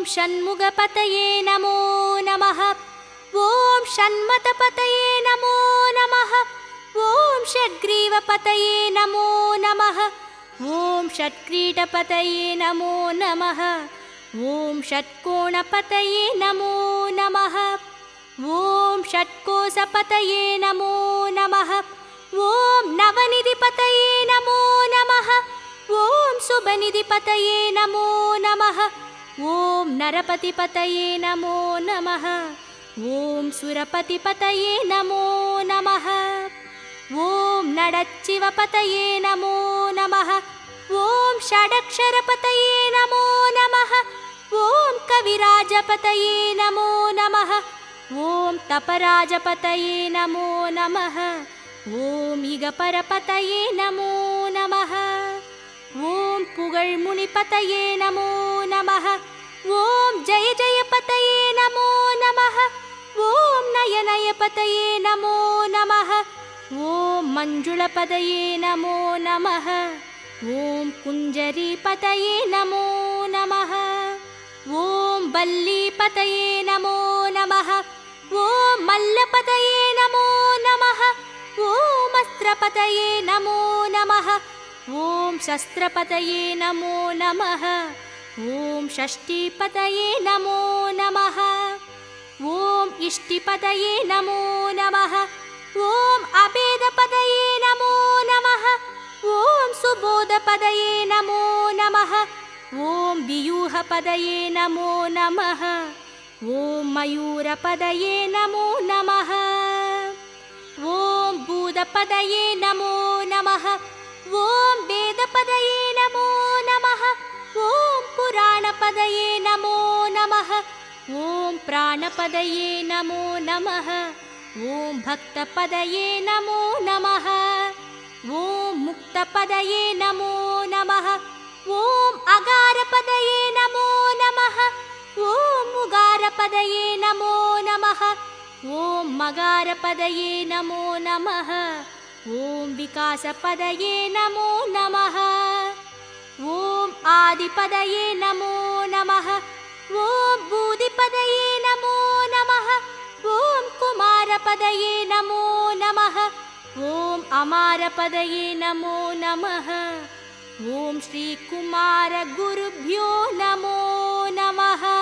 षण्मुगपतये नमो नमः। ॐ षण्मतपतये नमो नमः। ॐ षड्ग्रीवपतये नमो नमः। ॐ षट्क्रीटपतये नमो नमः। ॐ षट्कोणपतये नमो नमः। ॐ षट्कोसपतये नमो नमः। ॐ नवनिधिपतये नमो नमः। ॐ शुभनिधिपतये नमो नमः। ॐ नरपतिपतये नमो नमः। ॐ सुरपतिपतये नमो नमः। ॐ नडच्चिवपतये नमो नमः। ॐ षडक्षरपतये नमो नमः। ॐ कविराजपतये नमो नमः। ॐ तपराजपतये नमो नमः। ॐ इगपरपतये नमो नमः। ॐ पुगळ्मुनिपतये नमो नमः। ॐ जय जयपतये नमो नमः। ॐ नयनयपतये नमो नमः। ॐ मञ्जुळपतये नमो नमः। ॐ कुञ्जरीपतये नमो नमः। ॐ वल्लीपतये नमो नमः। ॐ मल्लपतये नमो नमः। ॐ अस्त्रपतये नमो नमः। ॐ शस्त्रपतये नमो नमः। ॐ षष्ठीपतये नमो नमः। ॐ इष्टिपतये नमो नमः। ॐ अभेदपतये नमो नमः। ॐ सुबोधपतये नमो नमः। ॐ वियूहपतये नमो नमः। ॐ मयूरपतये नमो नमः। ॐ भूतपतये नमो नमः। ॐ वेदपतये नमो नमः। ॐ पुराणपतये नमो नमः। ॐ प्राणपतये नमो नमः। ॐ भक्तपतये नमो नमः। ॐ मुक्तपतये नमो नमः। ॐ अगारपतये नमो नमः। ॐ मुगारपतये नमो नमः। ॐ मगारपतये नमो नमः। ॐ विकासपतये नमो नमः। ॐ आदिपतये नमो नमः। ॐ बूदिपतये नमो नमः। ॐ कुमारपतये नमो नमः। ॐ अमारपतये नमो नमः। ॐ श्रीकुमारगुरुभ्यो नमो नमः।